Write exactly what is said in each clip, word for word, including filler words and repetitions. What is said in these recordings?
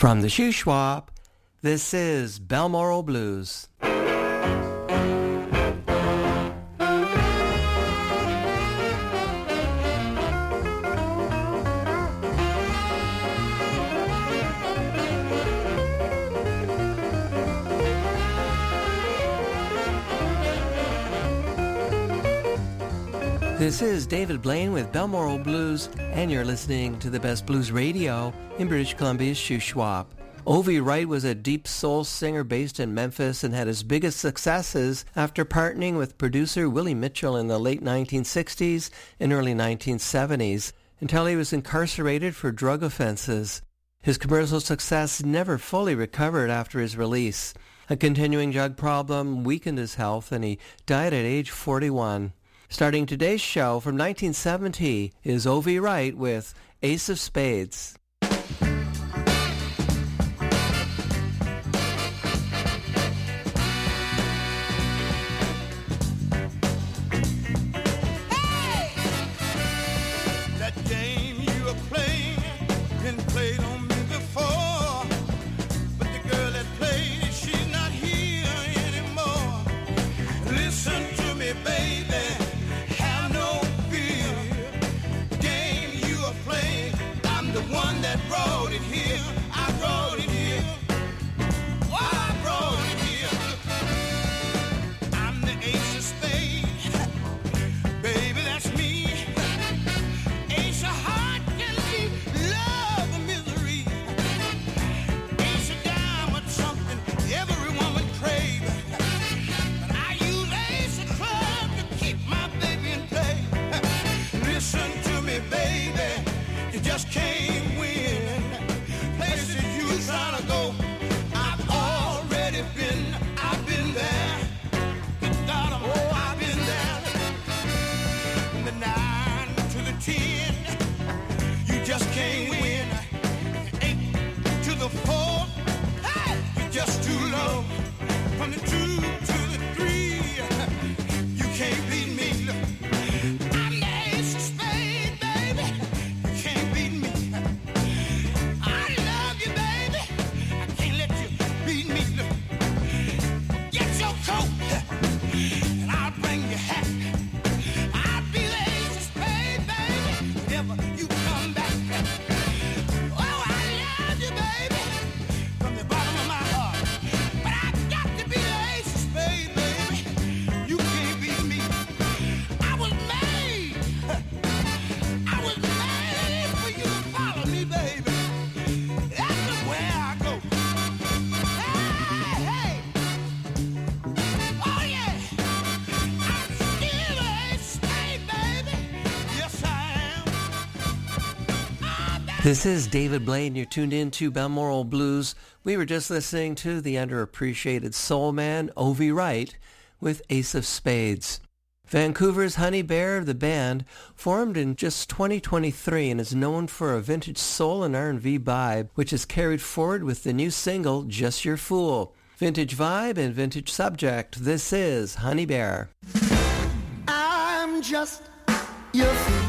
From the Shuswap, this is Balmoral Blues. This is David Blaine with Balmoral Blues, and you're listening to the best blues radio in British Columbia's Shuswap. Ovi Wright was a deep soul singer based in Memphis and had his biggest successes after partnering with producer Willie Mitchell in the late nineteen sixties and early nineteen seventies, until he was incarcerated for drug offenses. His commercial success never fully recovered after his release. A continuing drug problem weakened his health, and he died at age forty-one. Starting today's show from nineteen seventy is Ovi Wright with Ace of Spades. This is David Blaine. You're tuned in to Balmoral Blues. We were just listening to the underappreciated soul man, Ovi Wright, with Ace of Spades. Vancouver's Honey Bear, the band, formed in just twenty twenty-three and is known for a vintage soul and R and B vibe, which is carried forward with the new single, Just Your Fool. Vintage vibe and vintage subject. This is Honey Bear. I'm just your fool.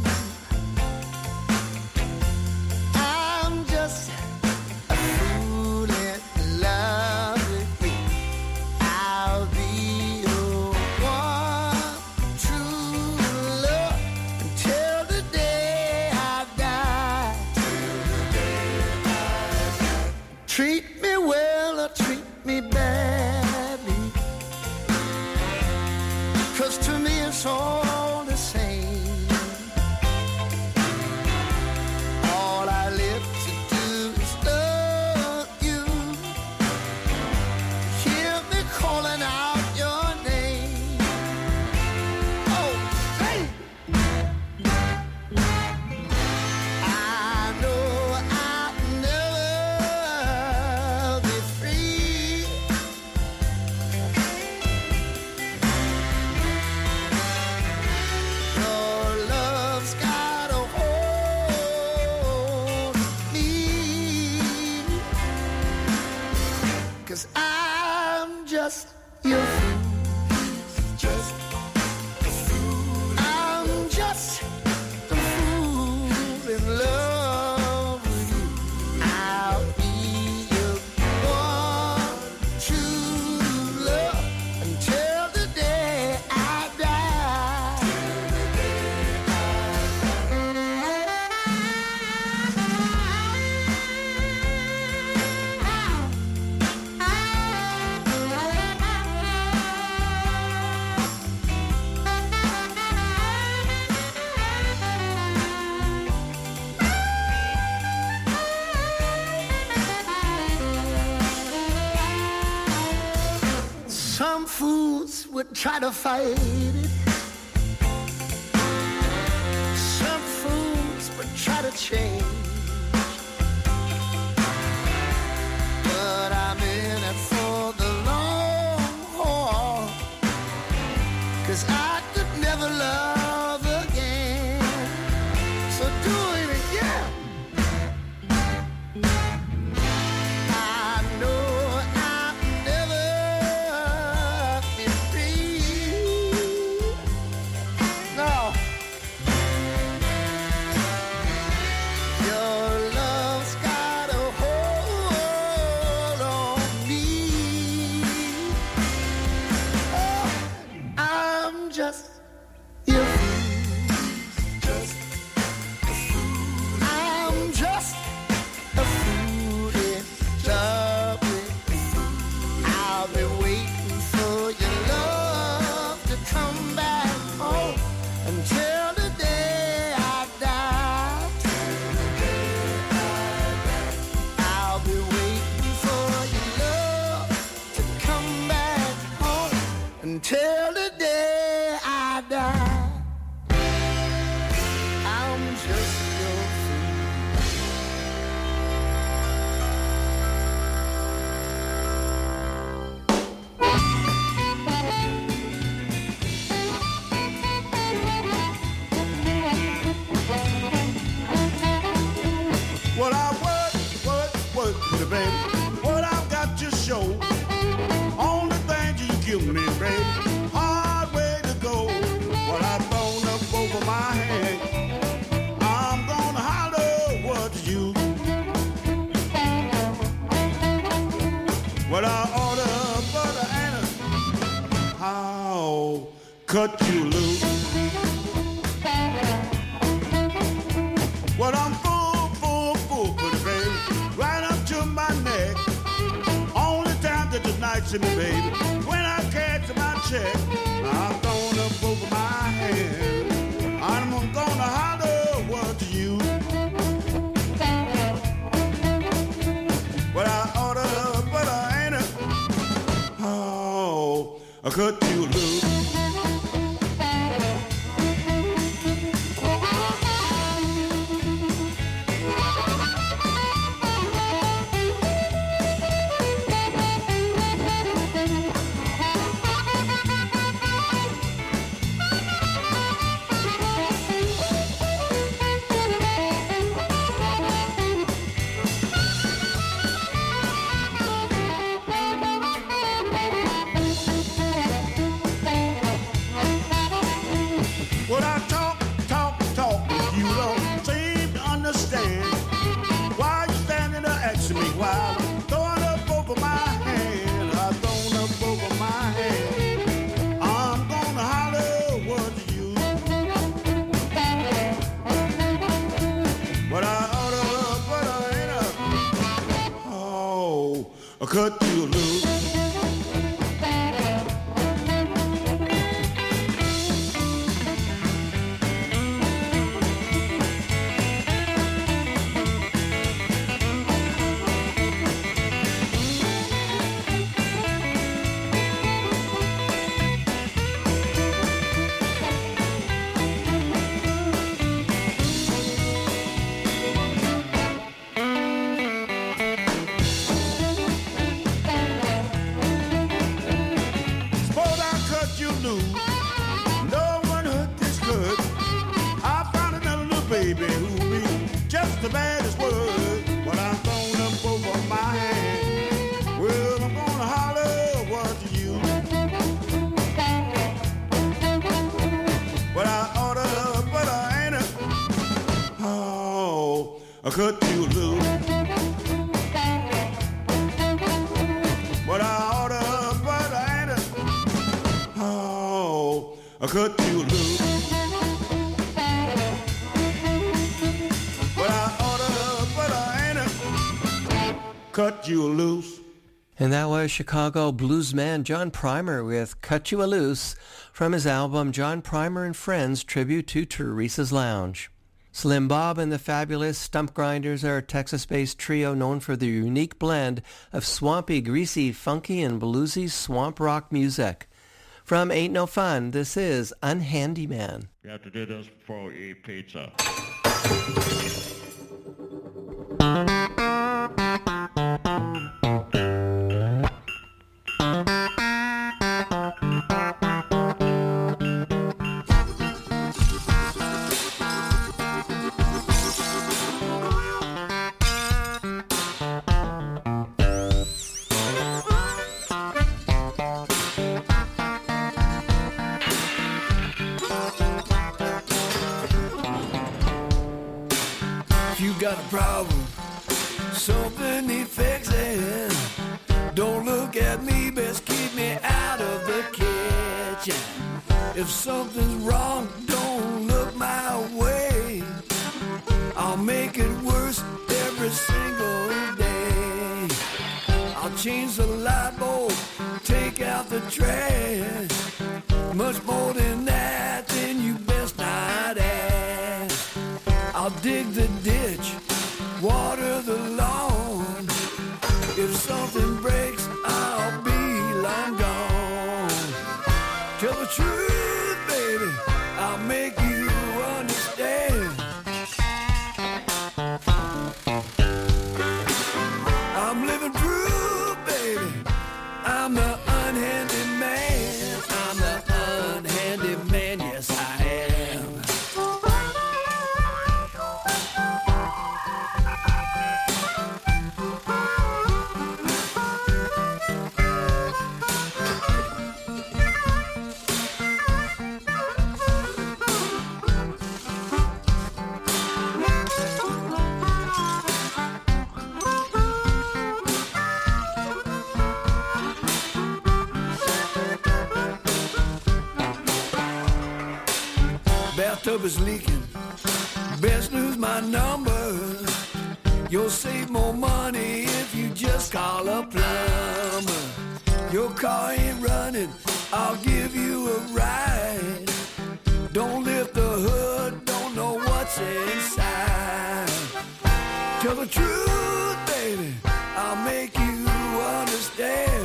Treat me well or treat me badly, 'cause to me it's all the same. would try to fight it. Some fools would try to change. But I'm in it for the long haul, 'cause I could never love again. So do it again. I know I'll never be free. No. Your love's got a hold on me. Oh, I'm just your fool. Just a fool. I'm just a fool in love with you. I'll be waiting for your love to come back home until the day I die. I'll be waiting for your love to come back home until the day I die. I'm just your fool. What I work, work, work, baby. What I've got to show. Only thing you give me, baby. Hard way to go. What I've thrown up over my head. I'm gonna holler what you. What I order butter and a how cut you loose. What I'm full, full, full, pretty baby, right up to my neck. Only time that the night's in me, baby, when I catch my check, I'm throwing up over my head. I'm gonna holler what to you. What I order, but I ain't a, oh, I cut you loose. What I talk, talk, talk, but you don't seem to understand. Why you standing there asking me while I'm throwing up over my hand? I'm throwing up over my hand. I'm gonna holler what to you. What I order, but I ain't a, oh, I cut you loose. Suppose I cut you loose. No one hurt this good. I found another little baby who be just the baddest word. But I'm thrown up over my hand. Well, I'm gonna holler what to you. But I order, but I ain't a, oh, I cut you loose. But I order, but I ain't a, oh, I cut you loose. But I order, but I ain't a, cut you loose. And that was Chicago bluesman John Primer with Cut You A Loose from his album John Primer and Friends Tribute to Teresa's Lounge. Slim Bob and the Fabulous Stump Grinders are a Texas-based trio known for their unique blend of swampy, greasy, funky, and bluesy swamp rock music. From Ain't No Fun, this is Unhandy Man. You have to do this before we eat pizza. Got a problem, something need fixing. Don't look at me, best keep me out of the kitchen. If something's wrong, don't look my way. I'll make it worse every single day. I'll change the light bulb, take out the trash. Much more than that, then you best not ask. I'll dig the ditch, water the lawn. If something breaks, I'll be long gone. Tell the truth, baby, I'll make you understand. I'm living proof, baby, I'm the unhandy man. I'm the unhandy man, yes I am. Bathtub is leaking, best lose my number. You'll save more money if you just call a plumber. Your car ain't running, I'll give you a ride. Don't lift the hood, don't know what's inside. Tell the truth, baby, I'll make you understand.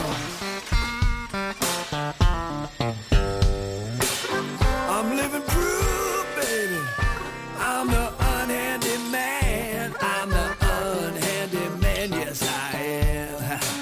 I'm living proof, baby, I'm the unhandy man. I'm the unhandy man, yes I am.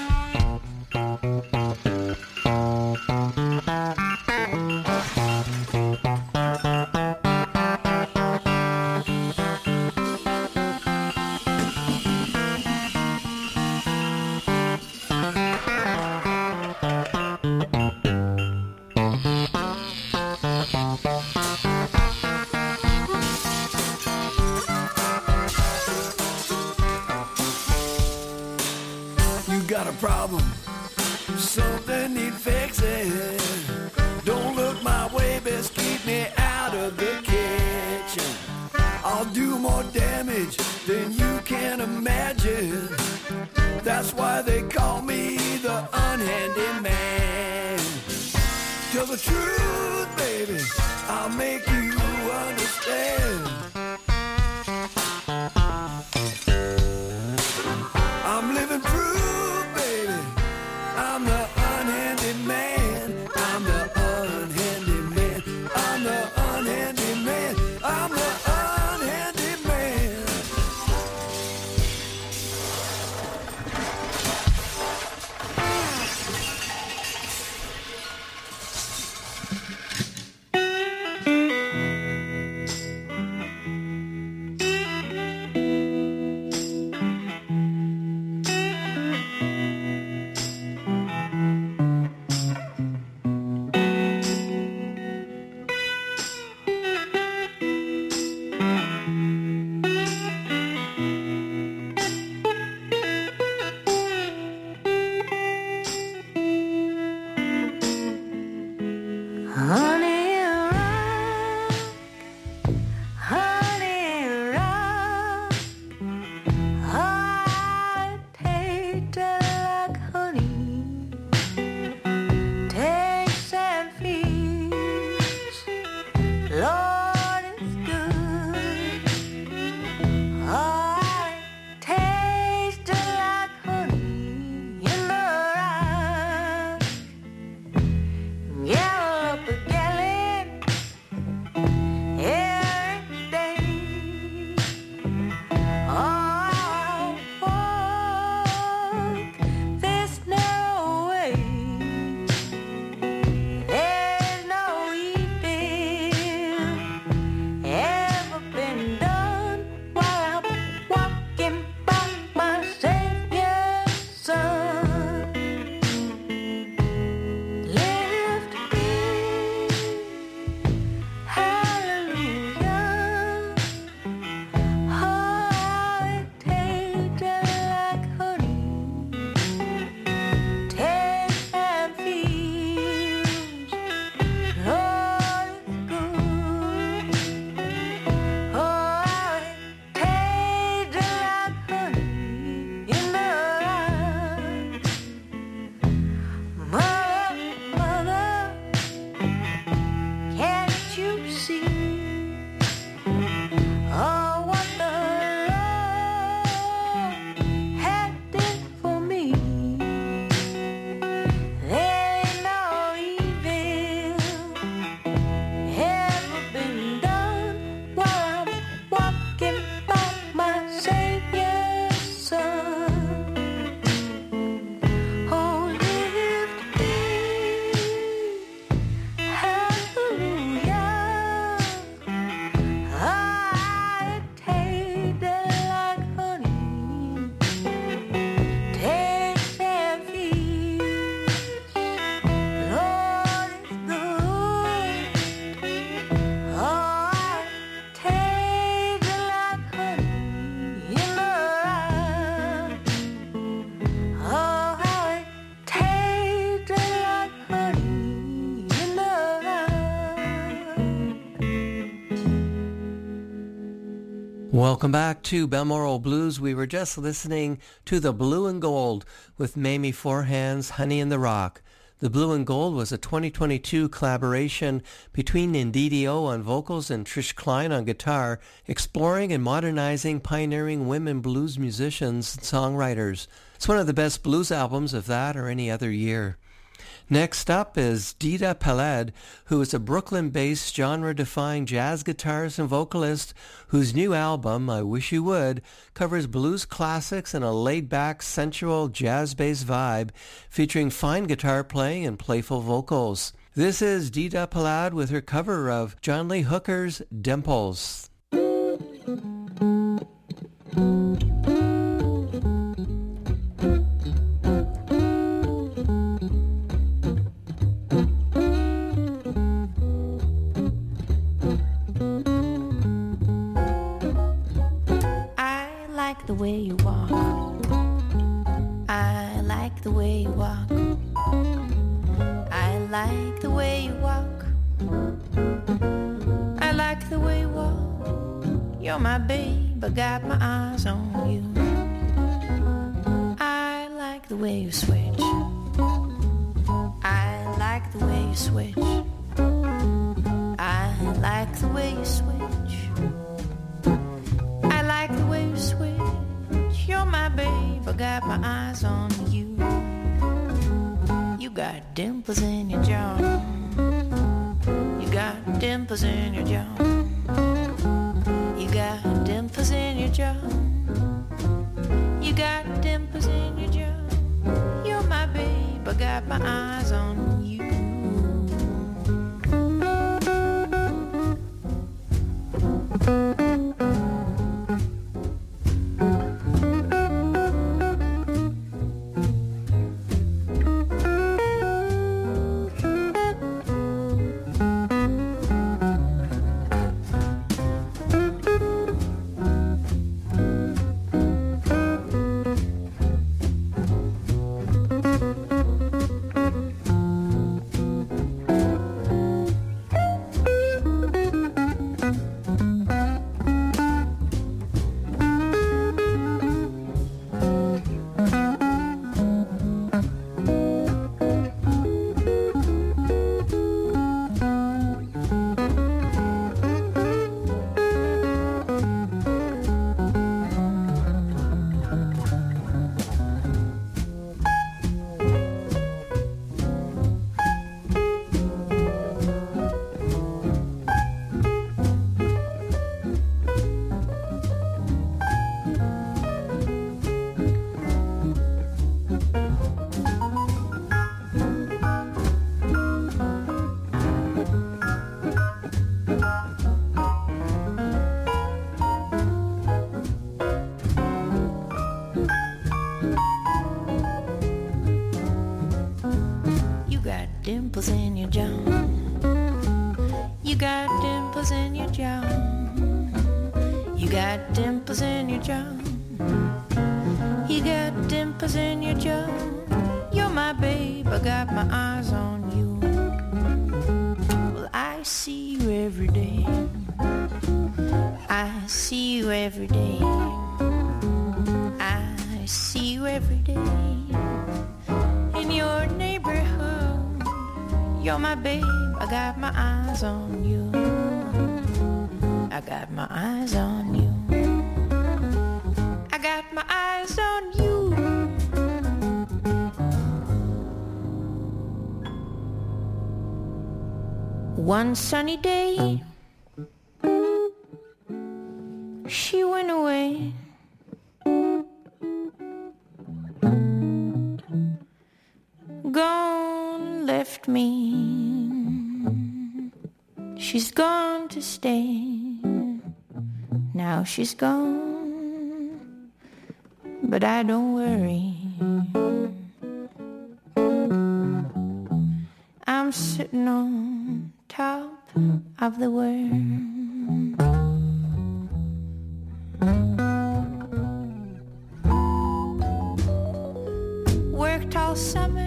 Got a problem, something need fixing. Don't look my way, best keep me out of the kitchen. I'll do more damage than you can imagine. That's why they call me the unhandy man. Tell the truth, baby, I'll make you understand. I'm living proof, baby, I'm the unhandy man. I'm the unhandy man. I'm the unhandy man. I'm the unhandy man. Welcome back to Balmoral Blues. We were just listening to The Blue and Gold with Mamie Forehand's Honey in the Rock. The Blue and Gold was a twenty twenty-two collaboration between Indidio on vocals and Trish Klein on guitar, exploring and modernizing pioneering women blues musicians and songwriters. It's one of the best blues albums of that or any other year. Next up is Dita Peled, who is a Brooklyn-based genre-defying jazz guitarist and vocalist whose new album, I Wish You Would, covers blues classics and a laid-back, sensual, jazz-based vibe featuring fine guitar playing and playful vocals. This is Dita Peled with her cover of John Lee Hooker's Dimples. The way you walk, I like the way you walk, I like the way you walk, I like the way you walk, you're my babe, I got my eyes on you, I like the way you switch, I like the way you switch, I like the way you switch, I like the way you switch. You're my babe, I got my eyes on you. You got dimples in your jaw. You got dimples in your jaw. You got dimples in your jaw. You got dimples in your jaw. You're my babe, I got my eyes on you. Dimples in your jaw. You got dimples in your jaw. You got dimples in your jaw. You got dimples in your jaw. You're my babe, I got my eyes on you. Well, I see you every day. I see you every day. I see you every day. In your neighborhood. You're my babe, I got my eyes on you. I got my eyes on you. I got my eyes on you. One sunny day, she went away. Gone, left me. She's gone to stay. Now she's gone, but I don't worry. I'm sitting on top of the world. Worked all summer,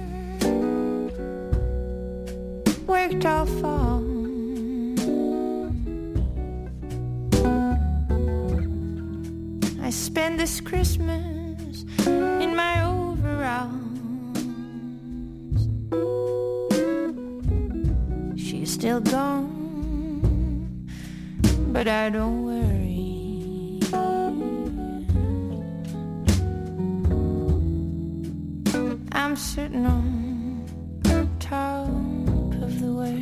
worked all fall. spend this Christmas in my overalls. She's still gone, but I don't worry. I'm sitting on top of the world.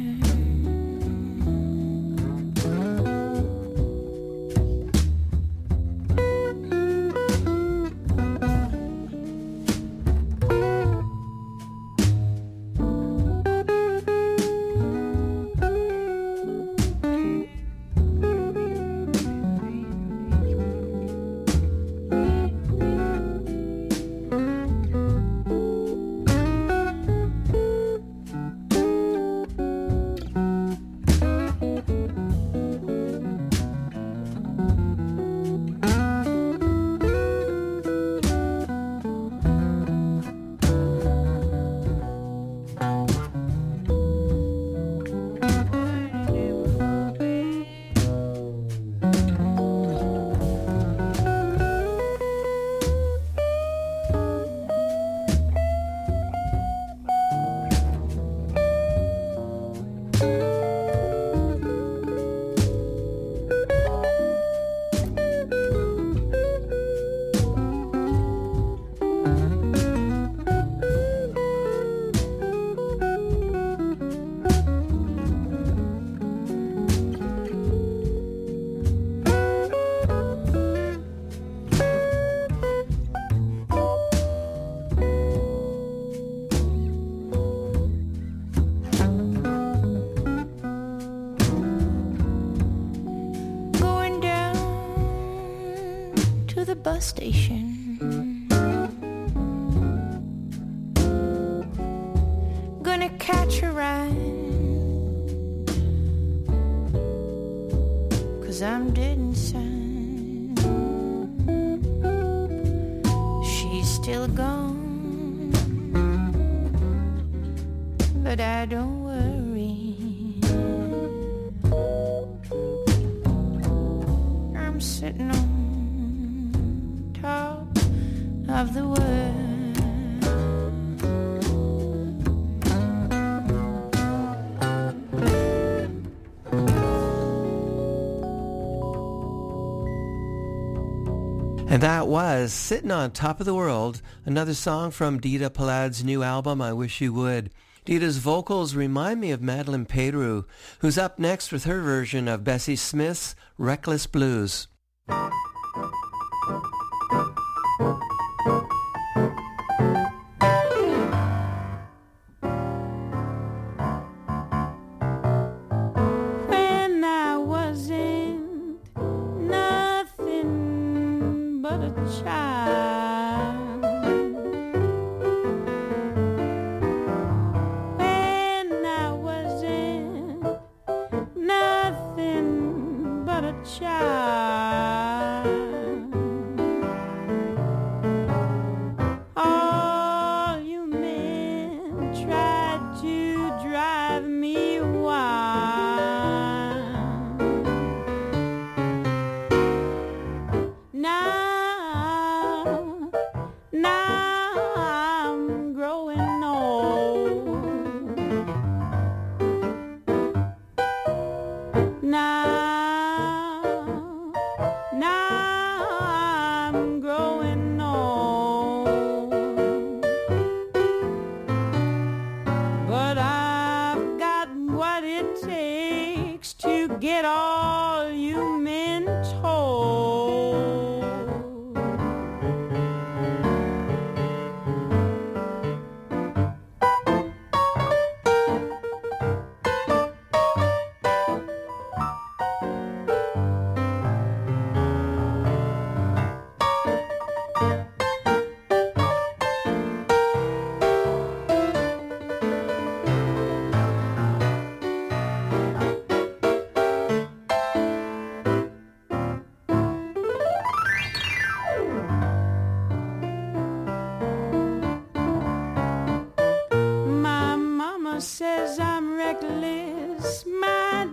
Bus station, gonna catch a ride, 'cause I'm dead inside. She's still gone, but I don't worry. I'm sitting on top of the world. And that was Sitting on Top of the World, another song from Dita Palad's new album, I Wish You Would. Dita's vocals remind me of Madeline Pedro, who's up next with her version of Bessie Smith's Reckless Blues.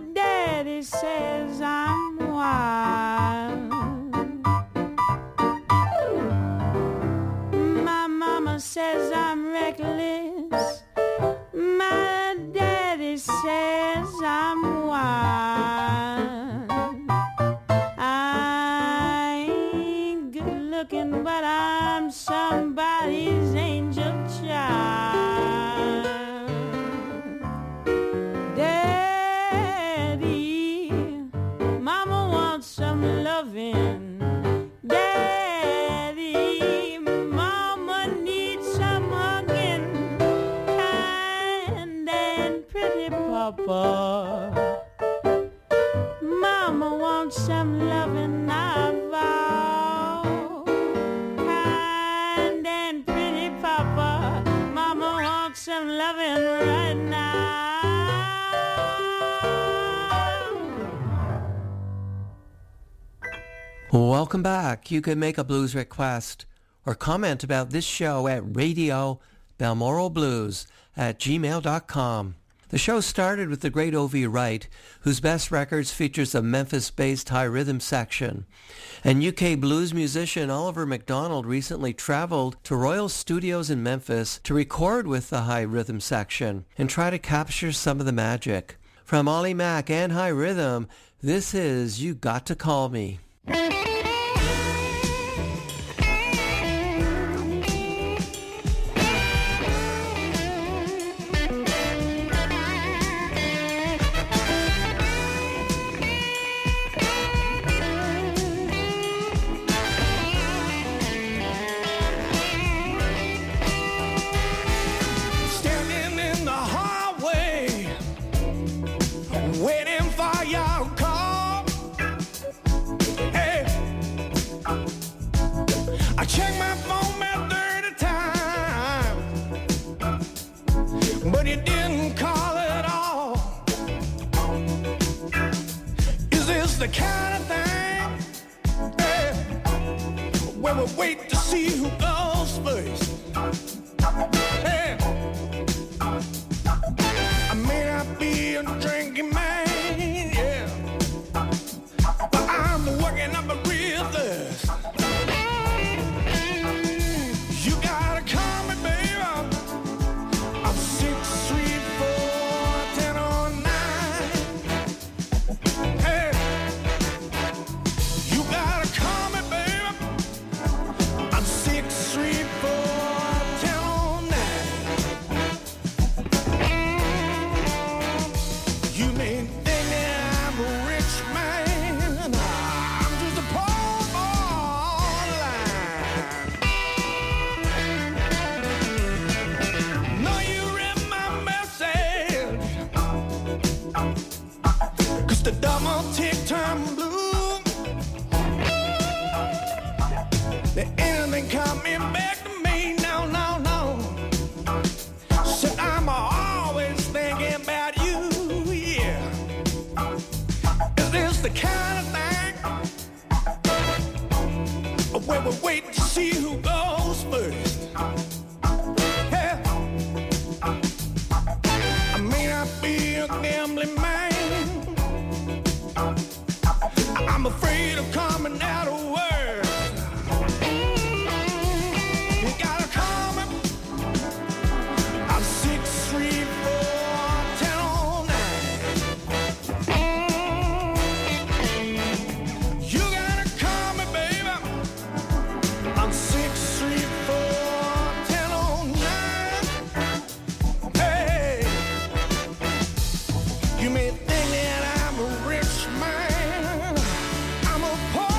says I'm wild. looking, but I'm somebody's angel child. Daddy, Mama wants some loving. Daddy, Mama needs some hugging. Kind and pretty Papa. Mama wants some loving, I vow. Kind and pretty Papa. Mama wants some loving right now. Welcome back. You can make a blues request or comment about this show at radio balmoral blues at gmail dot com. The show started with the great Ovie Wright, whose best records features a Memphis-based high rhythm section. And U K blues musician Oliver MacDonald recently traveled to Royal Studios in Memphis to record with the high rhythm section and try to capture some of the magic. From Ollie Mack and High Rhythm, this is You Got to Call Me. Standing in the hallway, waiting for your call. Hey, I check my phone about thirty times, but you didn't call at all. Is this the kind of thing, hey, where we wait to see who goes first? Hey, I may not be a drinking man, yeah, but I'm working up a real thirst. You gotta call me, baby. I'm six, three, four, ten, oh, nine. Hey, you gotta call me, baby. I'm six, three, four, ten, oh, nine. You may think that I'm a rich man. I'm just a poor boy. No, you read my message. 'Cause the double tick turn blue. There ain't anything coming back to me. No, no, no. Said I'm always thinking about you, yeah. Is this the kind of thing where we wait to see who goes first? Yeah. I may not be a gambling man. I'm afraid of coming out of words. You gotta call me. I'm six, three, four, ten, oh, nine. You gotta call me, baby. I'm six, three, four, ten, oh, nine. Hey, you may think that I'm a rich man. I'm a poor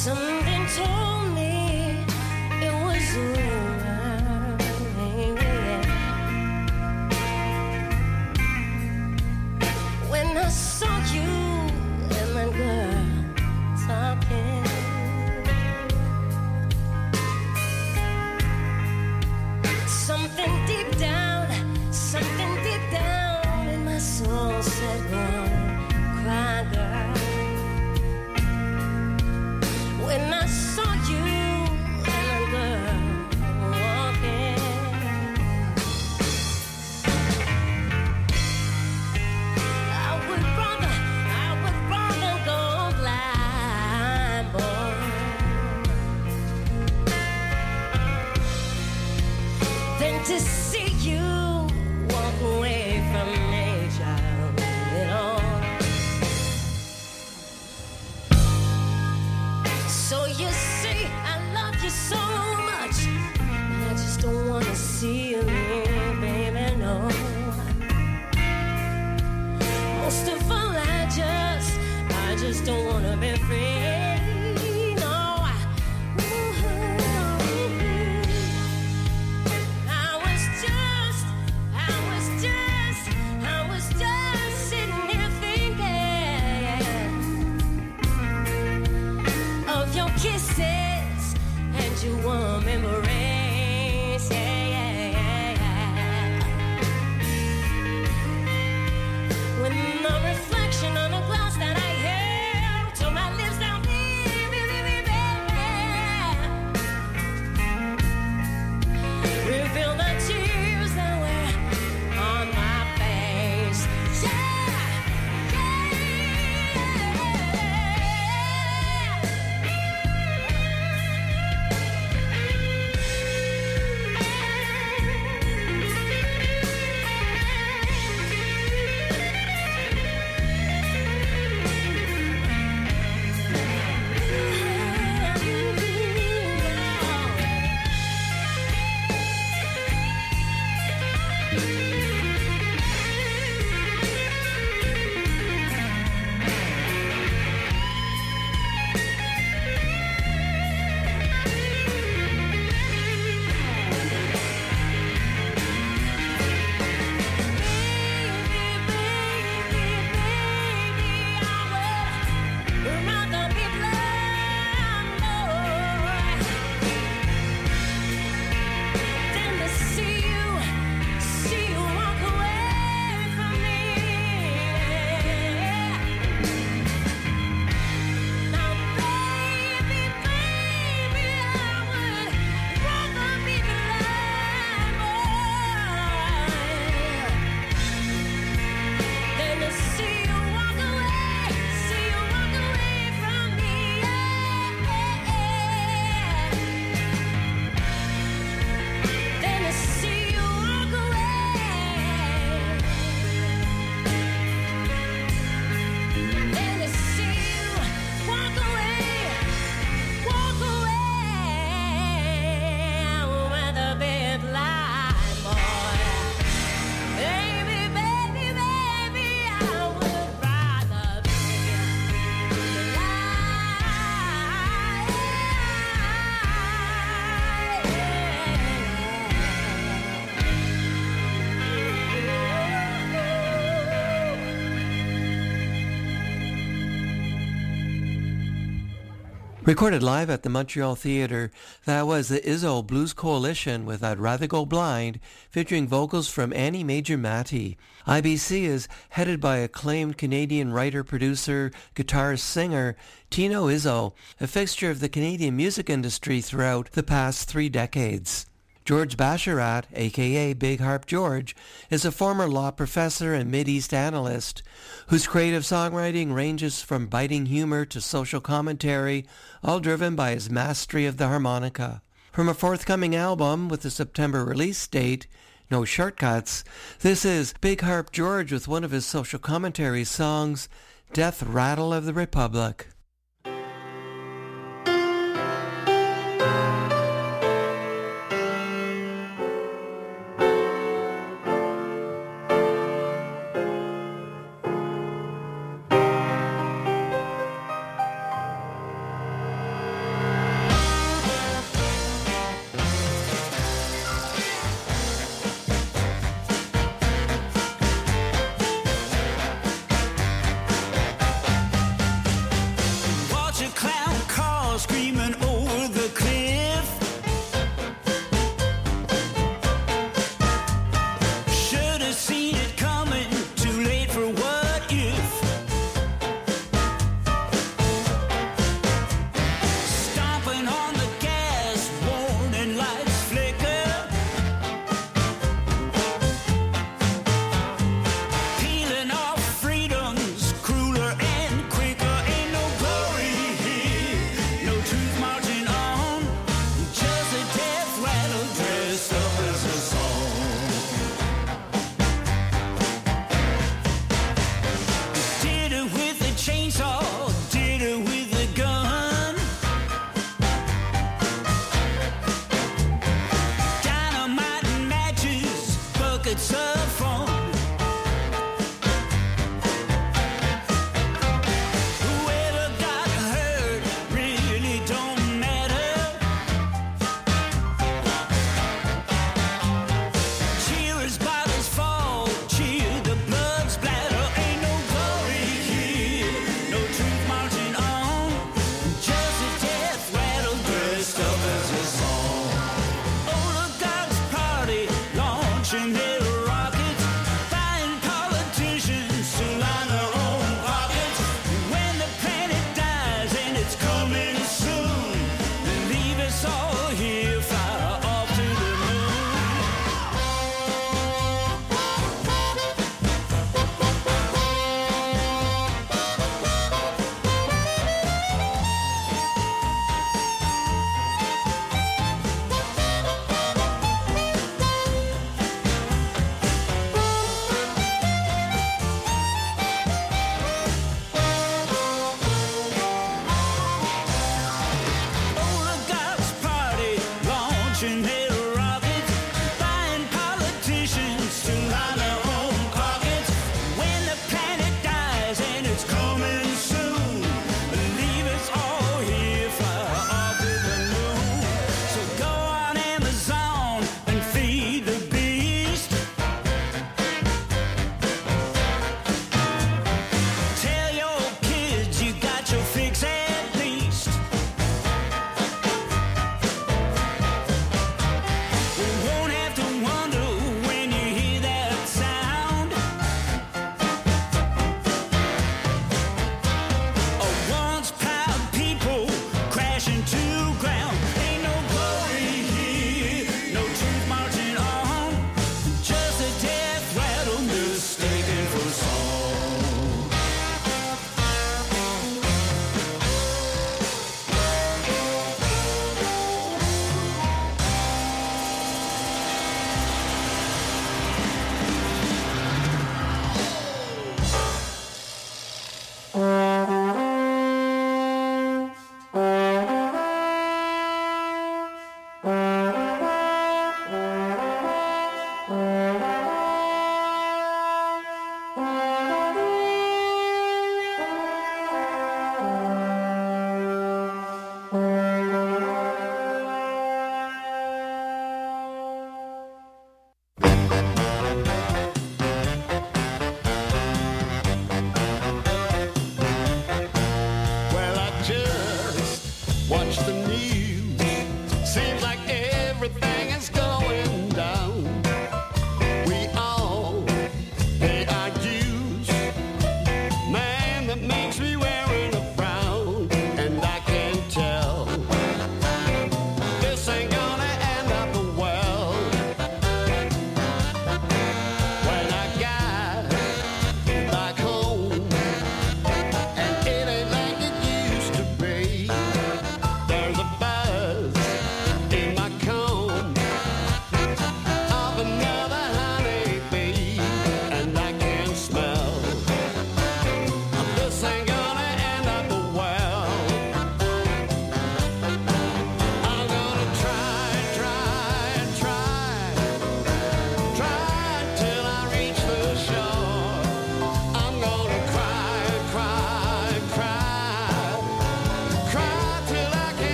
Something told me it was alright. When I saw you and that girl talking, something deep down, something deep down in my soul said, "Go cry, girl." When I saw you and a girl walking, I would rather, I would rather go blind, boy, than to see you walk away from me, child, you know. So you see, I love you so much, I just don't wanna see you leave, baby, no. Most of all, I just, I just don't wanna be free, no. I was just, I was just, I was just sitting here thinking of your kisses and your warm embrace, yeah, yeah, yeah. When the reflection on the glass that I held to my lips now, baby, baby, baby, reveal the tears that were on my face, yeah, Recorded live at the Montreal Theatre, that was the Izzo Blues Coalition with I'd Rather Go Blind, featuring vocals from Annie Major-Matty. I B C is headed by acclaimed Canadian writer, producer, guitarist, singer Tino Izzo, a fixture of the Canadian music industry throughout the past three decades. George Basharat, a k a. Big Harp George, is a former law professor and Mideast analyst whose creative songwriting ranges from biting humor to social commentary, all driven by his mastery of the harmonica. From a forthcoming album with a September release date, No Shortcuts, this is Big Harp George with one of his social commentary songs, Death Rattle of the Republic.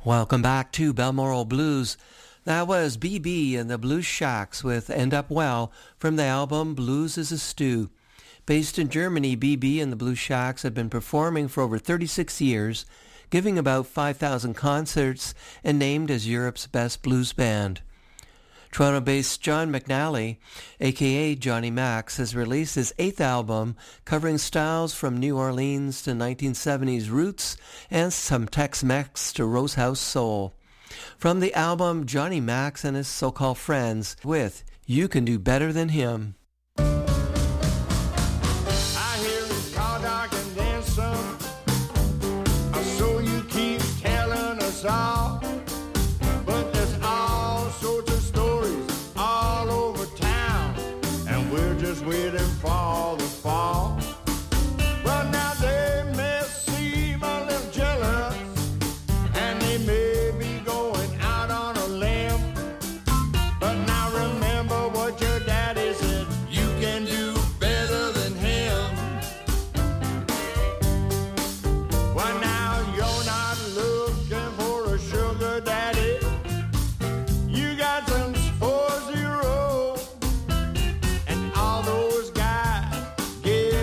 Welcome back to Balmoral Blues. That was B B and the Blues Shacks with End Up Well from the album Blues is a Stew. Based in Germany, B B and the Blues Shacks have been performing for over thirty-six years, giving about five thousand concerts and named as Europe's best blues band. Toronto-based John McNally, a k a. Johnny Max, has released his eighth album covering styles from New Orleans to nineteen seventies roots and some Tex-Mex to Rose House Soul. From the album, Johnny Max and his so-called friends with You Can Do Better Than Him. I hear his car dark and then some. So you keep telling us all. But there's all sorts of stories all over town. And we're just waiting for the fall. Well, now they may seem a little jealous. And they may be going out on a limb. But now remember what your daddy said. You can do better than him. Well, now you're not looking for a sugar daddy. You got some four zero. And all those guys give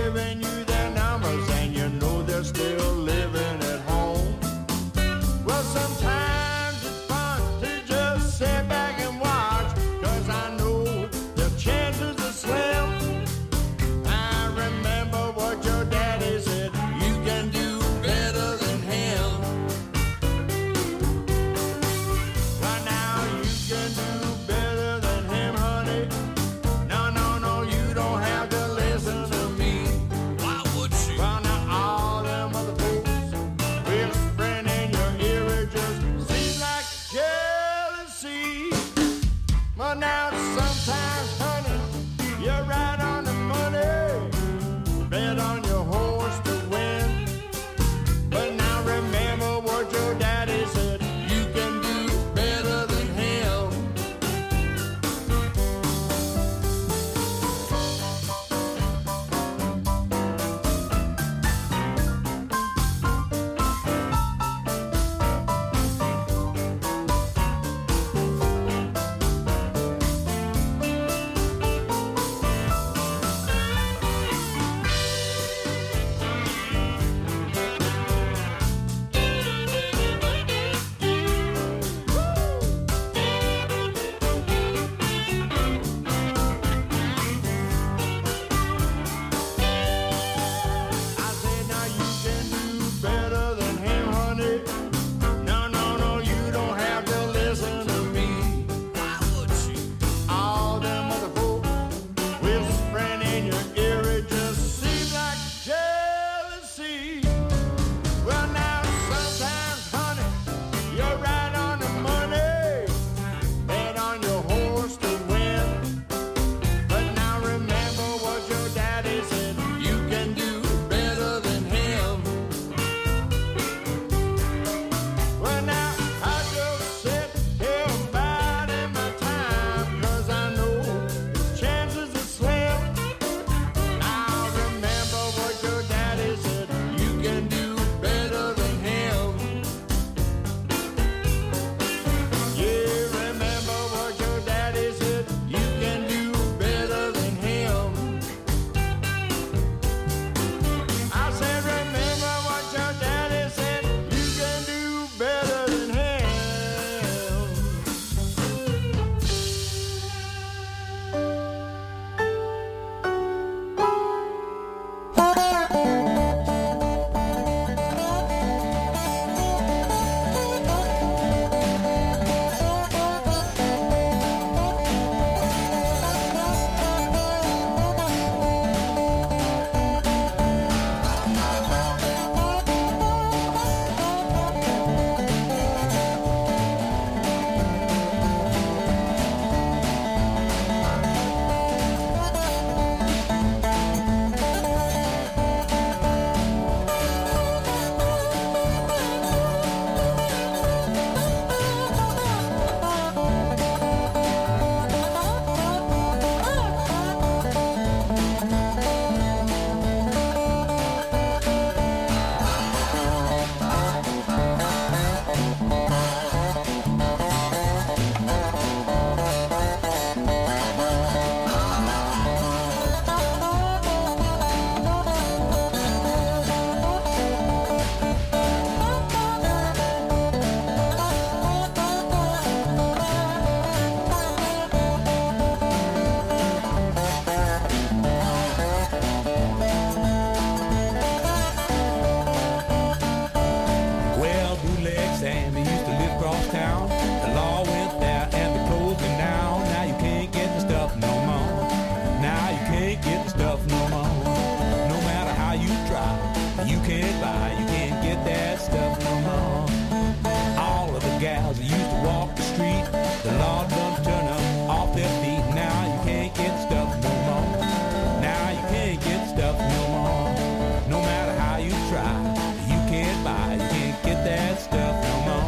you can't buy, you can't get that stuff no more. All of the gals that used to walk the street, the law done turn them off their feet. Now you can't get stuff no more. Now you can't get stuff no more. No matter how you try, you can't buy, you can't get that stuff no more.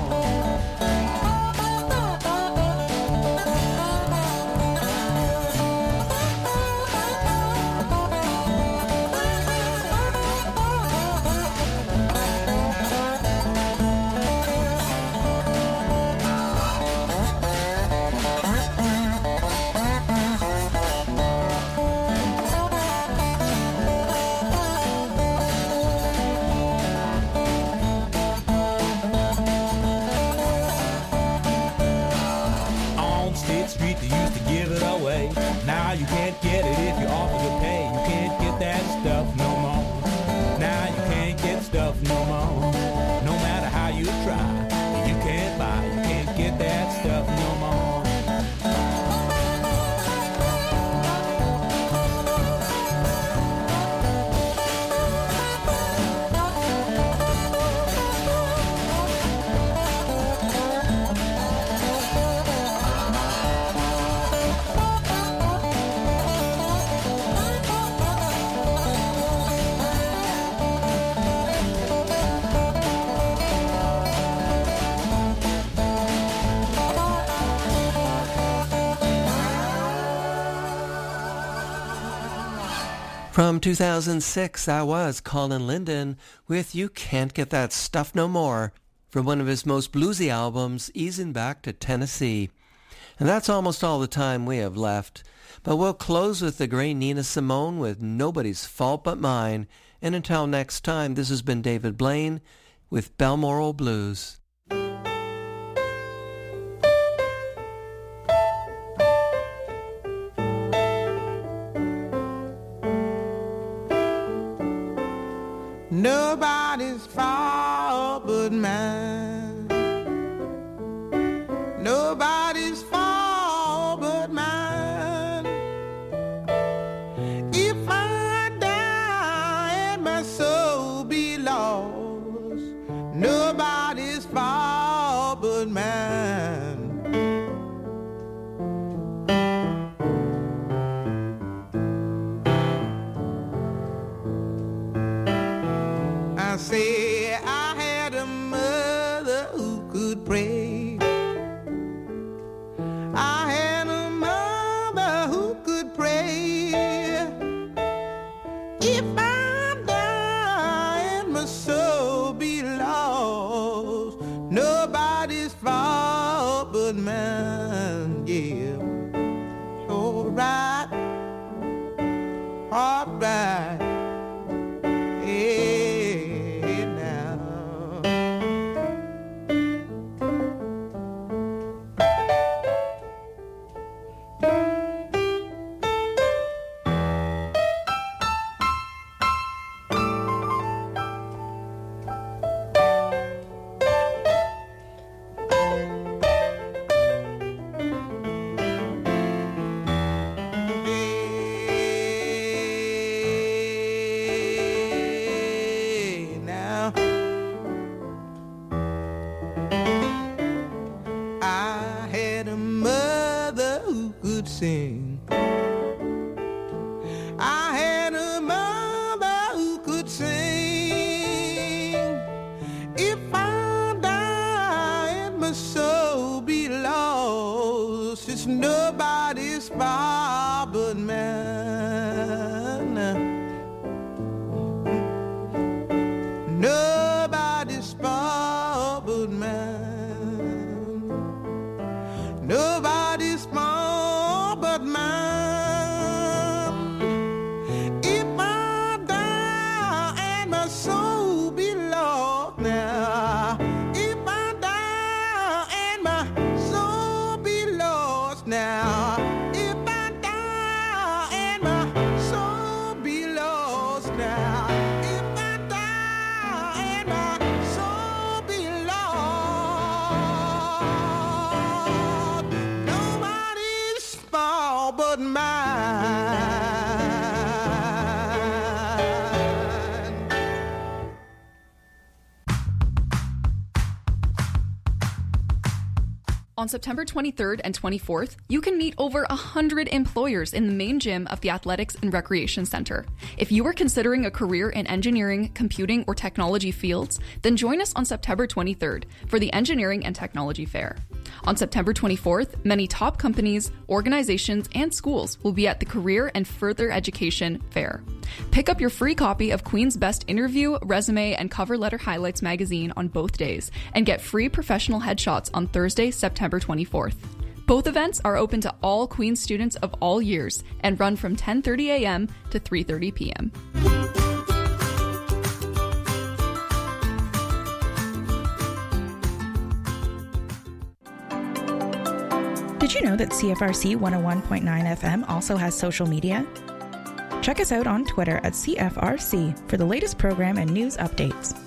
Now you can't get it if you offer to pay. You can't get that stuff no more. Now you can't get stuff no more. No matter how you try, you can't buy, you can't get that stuff no more. From two thousand six, that was Colin Linden with You Can't Get That Stuff No More from one of his most bluesy albums, Easing Back to Tennessee. And that's almost all the time we have left. But we'll close with the great Nina Simone with Nobody's Fault But Mine. And until next time, this has been David Blaine with Balmoral Blues. Nobody's fault but mine. Nobody's fault but mine. If I die and my soul be lost, nobody's fault but mine. I say I had a mother who could pray. I had a mother who could pray. If I die and my soul be lost, nobody's fault but mine. Yeah, all right, all right. Yeah. Sing. I had a mother who could sing. If I die and my soul be lost, it's nobody's fault but mine. Nobody's fault but mine. Nobody's fault but mine. If I die and my soul be lost now, if I die and my soul be lost now, if I die and my soul be lost now, if I die and my soul be lost, nobody's fault but mine. On September twenty-third and twenty-fourth, you can meet over one hundred employers in the main gym of the Athletics and Recreation Center. If you are considering a career in engineering, computing, or technology fields, then join us on September twenty-third for the Engineering and Technology Fair. On September twenty-fourth, many top companies, organizations, and schools will be at the Career and Further Education Fair. Pick up your free copy of Queen's Best Interview, Resume, and Cover Letter Highlights magazine on both days, and get free professional headshots on Thursday, September twenty-fourth. Both events are open to all Queen's students of all years and run from ten thirty a.m. to three thirty p.m. Did you know that C F R C one oh one point nine F M also has social media? Check us out on Twitter at C F R C for the latest program and news updates.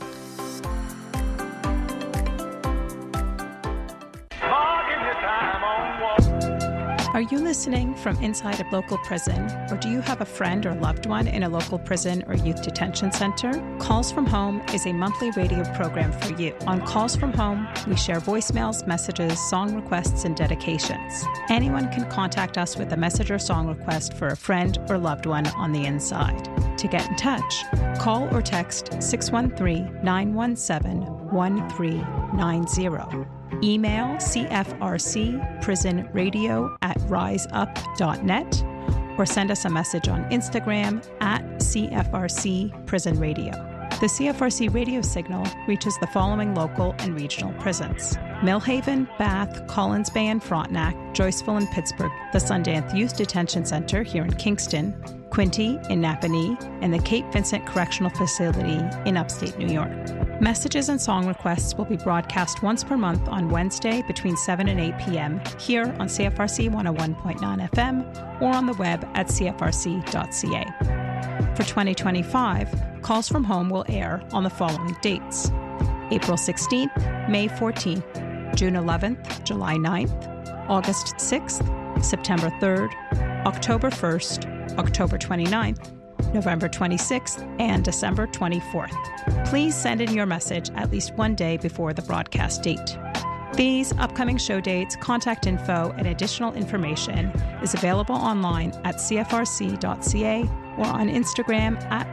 Are you listening from inside a local prison, or do you have a friend or loved one in a local prison or youth detention center? Calls from Home is a monthly radio program for you. On Calls from Home, we share voicemails, messages, song requests, and dedications. Anyone can contact us with a message or song request for a friend or loved one on the inside. To get in touch, call or text six one three, nine one seven, one three nine zero. Email cfrcprisonradio at riseup dot net or send us a message on Instagram at cfrcprisonradio. The C F R C radio signal reaches the following local and regional prisons: Millhaven, Bath, Collins Bay and Frontenac, Joyceville and Pittsburgh, the Sundance Youth Detention Center here in Kingston, Quinte in Napanee, and the Cape Vincent Correctional Facility in upstate New York. Messages and song requests will be broadcast once per month on Wednesday between seven and eight p.m. here on C F R C one oh one point nine F M or on the web at c f r c dot c a. For twenty twenty-five, Calls from Home will air on the following dates: April sixteenth, May fourteenth, June eleventh, July ninth, August sixth, September third, October first, October twenty-ninth, November twenty-sixth, and December twenty-fourth. Please send in your message at least one day before the broadcast date. These upcoming show dates, contact info, and additional information is available online at c f r c dot c a or on Instagram at